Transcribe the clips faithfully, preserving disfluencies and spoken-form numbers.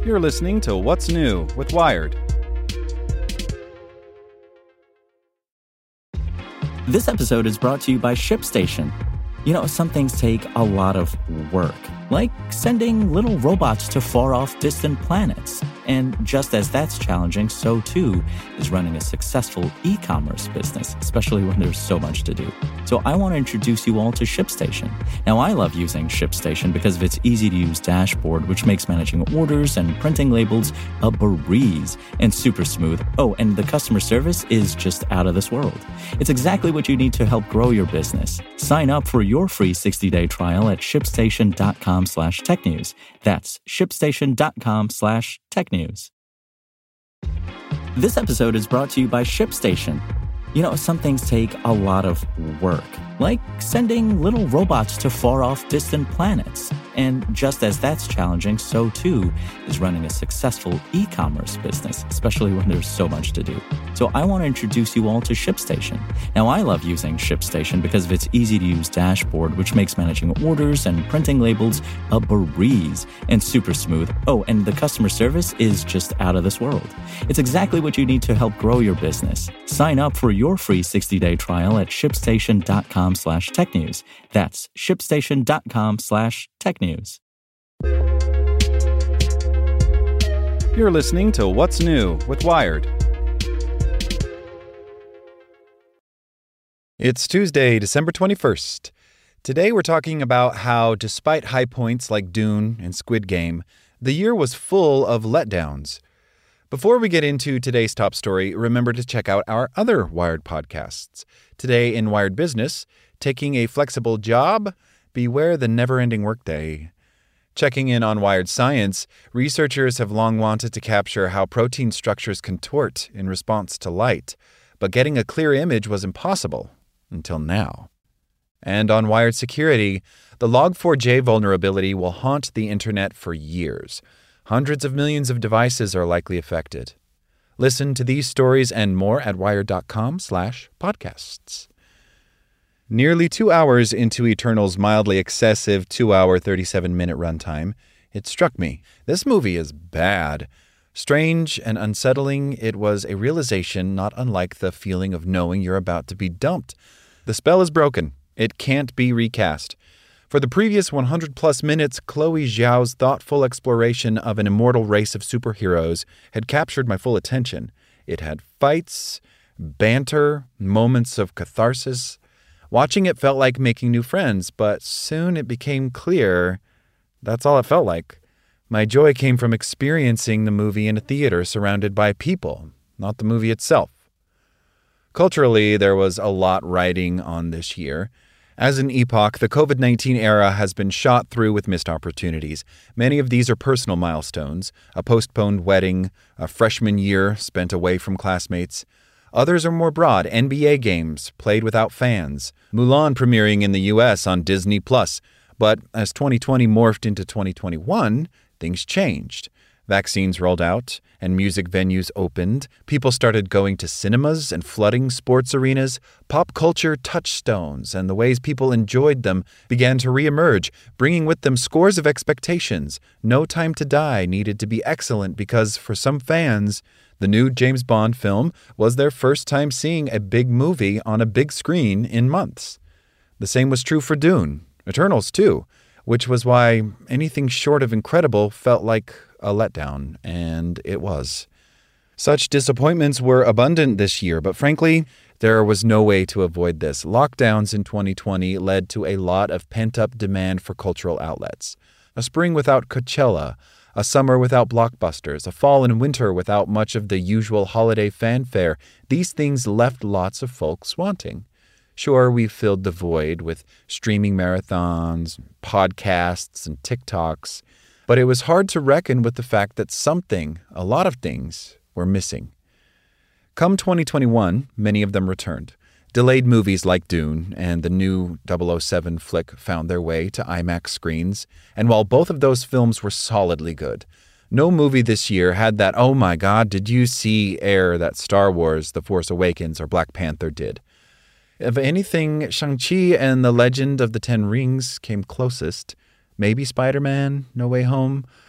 You're listening to What's New with Wired. This episode is brought to you by ShipStation. You know, some things take a lot of work, like sending little robots to far-off distant planets. And just as that's challenging, so too is running a successful e-commerce business, especially when there's so much to do. So I want to introduce you all to ShipStation. Now, I love using ShipStation because of its easy-to-use dashboard, which makes managing orders and printing labels a breeze and super smooth. Oh, and the customer service is just out of this world. It's exactly what you need to help grow your business. Sign up for your free sixty-day trial at shipstation.com slash technews. That's shipstation.com slash technews. This episode is brought to you by ShipStation. You know, some things take a lot of work, like sending little robots to far-off distant planets. And just as that's challenging, so too is running a successful e-commerce business, especially when there's so much to do. So I want to introduce you all to ShipStation. Now, I love using ShipStation because of its easy-to-use dashboard, which makes managing orders and printing labels a breeze and super smooth. Oh, and the customer service is just out of this world. It's exactly what you need to help grow your business. Sign up for your free sixty-day trial at shipstation.com slash technews. That's shipstation.com slash technews. You're listening to What's New with Wired. It's Tuesday, December twenty-first. Today we're talking about how, despite high points like Dune and Squid Game, the year was full of letdowns. Before we get into today's top story, remember to check out our other Wired podcasts. Today in Wired Business, taking a flexible job? Beware the never-ending workday. Checking in on Wired Science, researchers have long wanted to capture how protein structures contort in response to light, but getting a clear image was impossible until now. And on Wired Security, the log four j vulnerability will haunt the internet for years. Hundreds of millions of devices are likely affected. Listen to these stories and more at wired.com slash podcasts. Nearly two hours into Eternal's mildly excessive two-hour, thirty-seven-minute runtime, it struck me. This movie is bad. Strange and unsettling, it was a realization not unlike the feeling of knowing you're about to be dumped. The spell is broken. It can't be recast. For the previous one hundred plus minutes, Chloe Zhao's thoughtful exploration of an immortal race of superheroes had captured my full attention. It had fights, banter, moments of catharsis. Watching it felt like making new friends, but soon it became clear that's all it felt like. My joy came from experiencing the movie in a theater surrounded by people, not the movie itself. Culturally, there was a lot riding on this year. As an epoch, the covid nineteen era has been shot through with missed opportunities. Many of these are personal milestones, a postponed wedding, a freshman year spent away from classmates. Others are more broad, N B A games played without fans, Mulan premiering in the U S on Disney Plus. But as twenty twenty morphed into twenty twenty-one, things changed. Vaccines rolled out, and music venues opened. People started going to cinemas and flooding sports arenas. Pop culture touchstones and the ways people enjoyed them began to reemerge, bringing with them scores of expectations. No Time to Die needed to be excellent because, for some fans, the new James Bond film was their first time seeing a big movie on a big screen in months. The same was true for Dune, Eternals too, which was why anything short of incredible felt like a letdown, and it was. Such disappointments were abundant this year, but frankly, there was no way to avoid this. Lockdowns in twenty twenty led to a lot of pent-up demand for cultural outlets. A spring without Coachella, a summer without blockbusters, a fall and winter without much of the usual holiday fanfare. These things left lots of folks wanting. Sure, we filled the void with streaming marathons, podcasts, and TikToks, but it was hard to reckon with the fact that something, a lot of things, were missing. Come twenty twenty-one, many of them returned. Delayed movies like Dune and the new double oh seven flick found their way to IMAX screens, and while both of those films were solidly good, no movie this year had that, oh my god, did you see air that Star Wars, The Force Awakens, or Black Panther did. If anything, Shang-Chi and The Legend of the Ten Rings came closest. Maybe Spider-Man, No Way Home,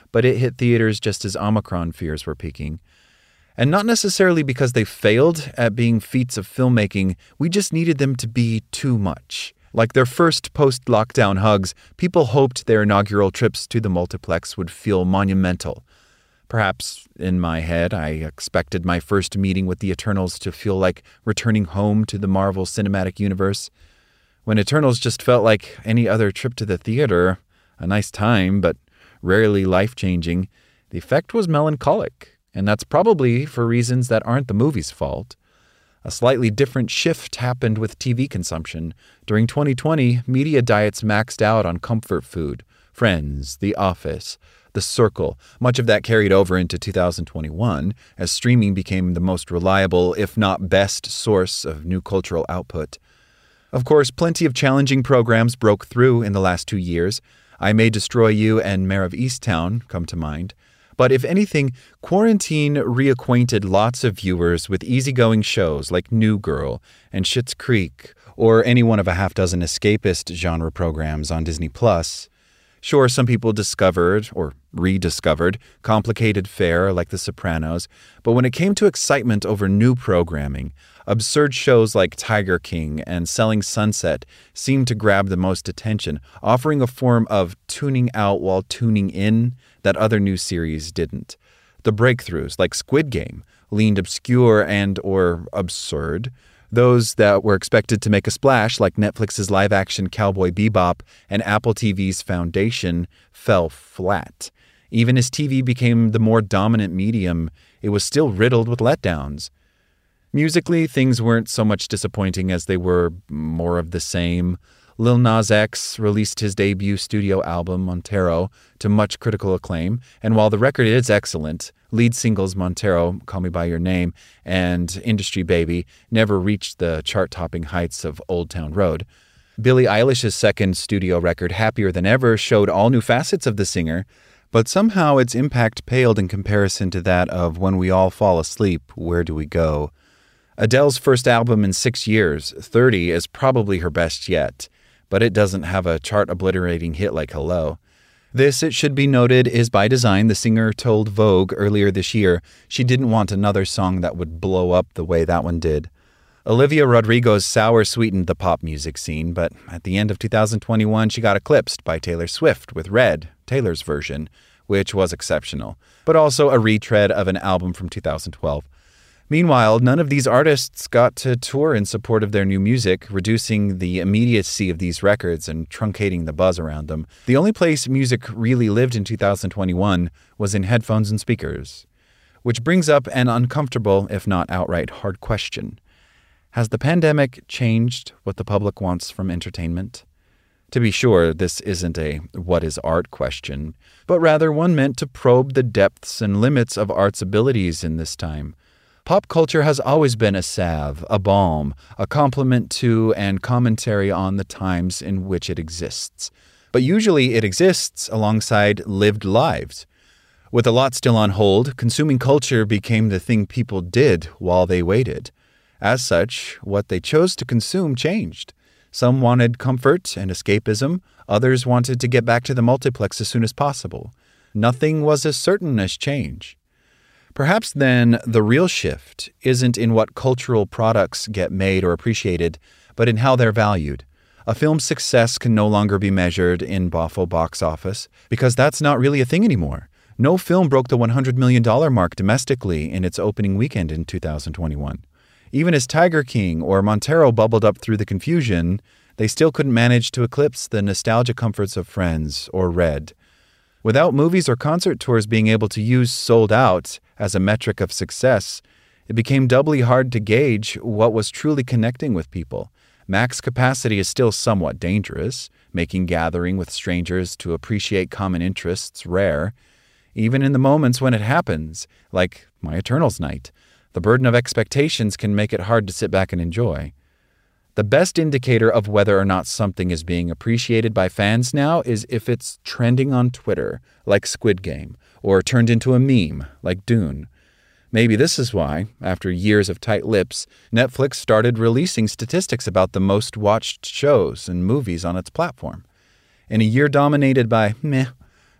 but it hit theaters just as Omicron fears were peaking. And not necessarily because they failed at being feats of filmmaking, we just needed them to be too much. Like their first post-lockdown hugs, people hoped their inaugural trips to the multiplex would feel monumental. Perhaps, in my head, I expected my first meeting with the Eternals to feel like returning home to the Marvel Cinematic Universe. When Eternals just felt like any other trip to the theater, a nice time, but rarely life-changing, the effect was melancholic. And that's probably for reasons that aren't the movie's fault. A slightly different shift happened with T V consumption. During twenty twenty, media diets maxed out on comfort food, Friends, The Office, The Circle. Much of that carried over into two thousand twenty-one, as streaming became the most reliable, if not best, source of new cultural output. Of course, plenty of challenging programs broke through in the last two years. I May Destroy You and Mare of Easttown come to mind. But if anything, quarantine reacquainted lots of viewers with easygoing shows like New Girl and Schitt's Creek, or any one of a half dozen escapist genre programs on Disney Plus. Sure, some people discovered, or rediscovered, complicated fare like The Sopranos, but when it came to excitement over new programming, absurd shows like Tiger King and Selling Sunset seemed to grab the most attention, offering a form of tuning out while tuning in that other new series didn't. The breakthroughs, like Squid Game, leaned obscure and or absurd. Those that were expected to make a splash, like Netflix's live-action Cowboy Bebop and Apple T V's Foundation, fell flat. Even as T V became the more dominant medium, it was still riddled with letdowns. Musically, things weren't so much disappointing as they were more of the same. Lil Nas X released his debut studio album, Montero, to much critical acclaim, and while the record is excellent, lead singles Montero, Call Me By Your Name, and Industry Baby never reached the chart-topping heights of Old Town Road. Billie Eilish's second studio record, Happier Than Ever, showed all new facets of the singer, but somehow its impact paled in comparison to that of When We All Fall Asleep, Where Do We Go? Adele's first album in six years, thirty, is probably her best yet, but it doesn't have a chart-obliterating hit like Hello. This, it should be noted, is by design. The singer told Vogue earlier this year she didn't want another song that would blow up the way that one did. Olivia Rodrigo's sour sweetened the pop music scene, but at the end of two thousand twenty-one, she got eclipsed by Taylor Swift with Red, Taylor's version, which was exceptional, but also a retread of an album from two thousand twelve. Meanwhile, none of these artists got to tour in support of their new music, reducing the immediacy of these records and truncating the buzz around them. The only place music really lived in two thousand twenty-one was in headphones and speakers. Which brings up an uncomfortable, if not outright hard question. Has the pandemic changed what the public wants from entertainment? To be sure, this isn't a what is art question, but rather one meant to probe the depths and limits of art's abilities in this time. Pop culture has always been a salve, a balm, a complement to and commentary on the times in which it exists. But usually it exists alongside lived lives. With a lot still on hold, consuming culture became the thing people did while they waited. As such, what they chose to consume changed. Some wanted comfort and escapism, others wanted to get back to the multiplex as soon as possible. Nothing was as certain as change. Perhaps then the real shift isn't in what cultural products get made or appreciated, but in how they're valued. A film's success can no longer be measured in boffo box office, because that's not really a thing anymore. No film broke the one hundred million dollars mark domestically in its opening weekend in two thousand twenty-one. Even as Tiger King or Montero bubbled up through the confusion, they still couldn't manage to eclipse the nostalgia comforts of Friends or Red. Without movies or concert tours being able to use sold out as a metric of success, it became doubly hard to gauge what was truly connecting with people. Max capacity is still somewhat dangerous, making gathering with strangers to appreciate common interests rare. Even in the moments when it happens, like my Eternals night, the burden of expectations can make it hard to sit back and enjoy. The best indicator of whether or not something is being appreciated by fans now is if it's trending on Twitter, like Squid Game, or turned into a meme, like Dune. Maybe this is why, after years of tight lips, Netflix started releasing statistics about the most watched shows and movies on its platform. In a year dominated by meh,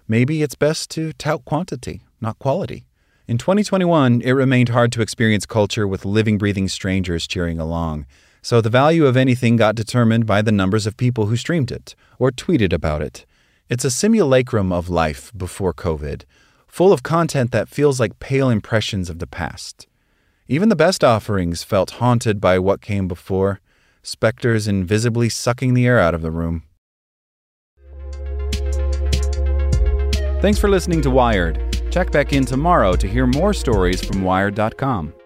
maybe it's best to tout quantity, not quality. In twenty twenty-one, it remained hard to experience culture with living, breathing strangers cheering along. So the value of anything got determined by the numbers of people who streamed it or tweeted about it. It's a simulacrum of life before COVID, full of content that feels like pale impressions of the past. Even the best offerings felt haunted by what came before, specters invisibly sucking the air out of the room. Thanks for listening to Wired. Check back in tomorrow to hear more stories from Wired dot com.